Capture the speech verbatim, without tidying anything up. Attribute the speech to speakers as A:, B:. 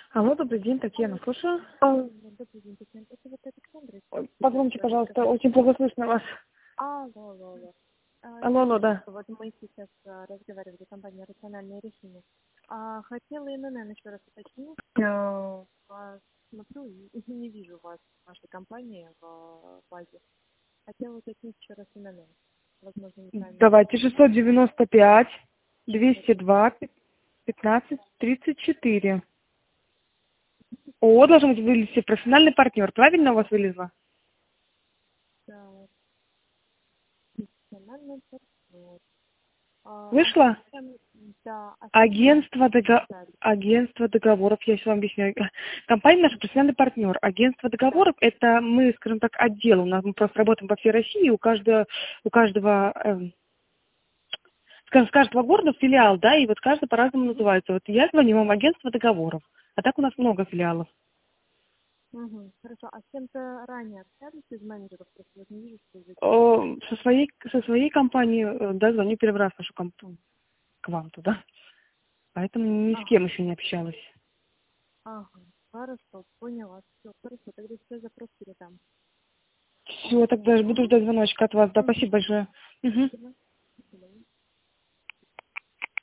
A: Алло, добрый день, Татьяна, слушаю.
B: А, Добрый день, Татьяна. Это вот Александр.
A: Ой, Погромче, пожалуйста, очень плохо слышно вас.
B: Алло, алло, алло. А,
A: Алло, алло,
B: Смотрите,
A: да.
B: вот мы сейчас а, разговаривали с компанией «Рациональное решение». А, хотела именно еще раз уточнить. А, а, Смотрю и не вижу вас в нашей компании в а, базе. Хотела уточнить еще раз именно. Возможно, неправильно
A: Давайте
B: записала.
A: шестьсот девяносто пять двести два пятнадцать тридцать четыре. О, должен быть вылезти профессиональный партнер. Правильно у вас вылезло?
B: Да, профессиональный партнер. А, а
A: Вышло?
B: с кем, да, а с кем вы
A: Агентство, дого-
B: связались?
A: Агентство договоров, я сейчас вам объясняю. Компания наш профессиональный партнер. Агентство
B: Да.
A: договоров это мы, скажем так, отдел. У нас мы просто работаем по всей России, у каждого, у каждого, эм, скажем, с каждого города филиал, да, и вот каждый по-разному называется. Вот я звоню вам агентство договоров, а так у нас много филиалов.
B: Угу, хорошо. А с кем-то ранее общались из менеджеров? Просто вот не вижу, что вы
A: О, со своей, со своей компанией, э, да, звоню первый раз в нашу компанию, к вам туда. Поэтому ни с
B: Ага,
A: кем еще не общалась.
B: ага. Хорошо, поняла. Все, хорошо. Тогда все запрос передам.
A: Все, тогда буду ждать звоночка от вас. Да,
B: Угу.
A: спасибо большое. Мгм.
B: Спасибо.